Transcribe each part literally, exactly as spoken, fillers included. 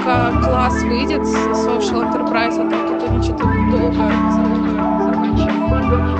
только класс выйдет с Social Enterprise, а там тут они что-то долго заканчивают.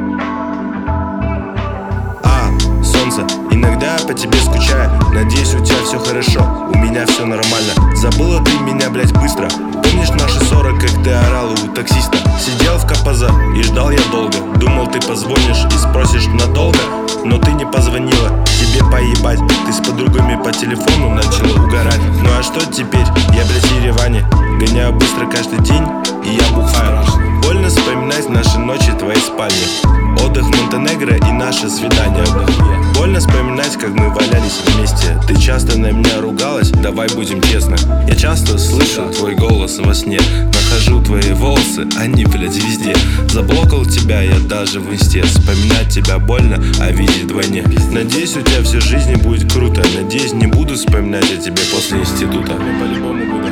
А, солнце, иногда по тебе скучаю. Надеюсь, у тебя все хорошо, у меня все нормально. Забыла ты меня, блять, быстро. Помнишь наши ссоры, как ты орал у таксиста? Сидел в КПЗ и ждал я долго. Думал, ты позвонишь и спросишь надолго, но ты не позвонила, тебе поебать. Ты с подругами по телефону начала угорать. Ну а что теперь? Я, блядь, в Ереване. Гоняю быстро каждый день, и я бухаю. Больно вспоминать наши ночи в твоей спальне, отдых в Монтенегро и наше свидание. Больно вспоминать, как мы валялись вместе. Ты часто на меня ругалась, давай будем честны. Я часто слышу твой голос во сне. Нахожу твои волосы, они, блядь, везде. Заблокал тебя я даже в инсте. Вспоминать тебя больно, а видеть вдвойне. Надеюсь, у тебя всю жизнь будет круто. Надеюсь, не буду вспоминать о тебе после института. Я по-любому буду.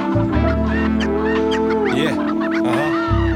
Yeah. Ага.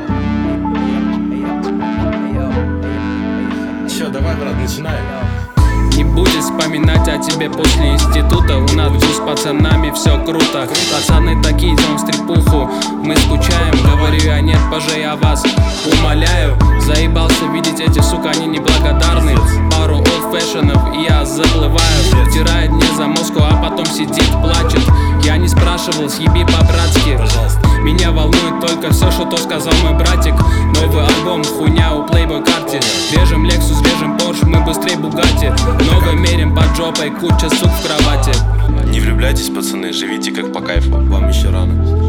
Все, давай, брат, начинаем. Не будет вспоминать о тебе после института. У нас с пацанами все круто. Пацаны такие, идем в стрипуху. Мы скучаем, говорю я нет, поже, я вас умоляю. Заебался видеть эти, сука, они неблагодарны. Пару олдфэшенов и я заплываю. Втирает мне за мозгу, а потом сидит, плачет. Я не спрашивал, съеби по-братски. Меня волнует только все, что то сказал мой братик. Новый альбом, хуйня у Playboy карте. Режем Lexus, режем Porsche, мы быстрей Bugatti. Новый мерим под жопой, куча сук в кровати. Не влюбляйтесь, пацаны, живите как по кайфу. Вам еще рано.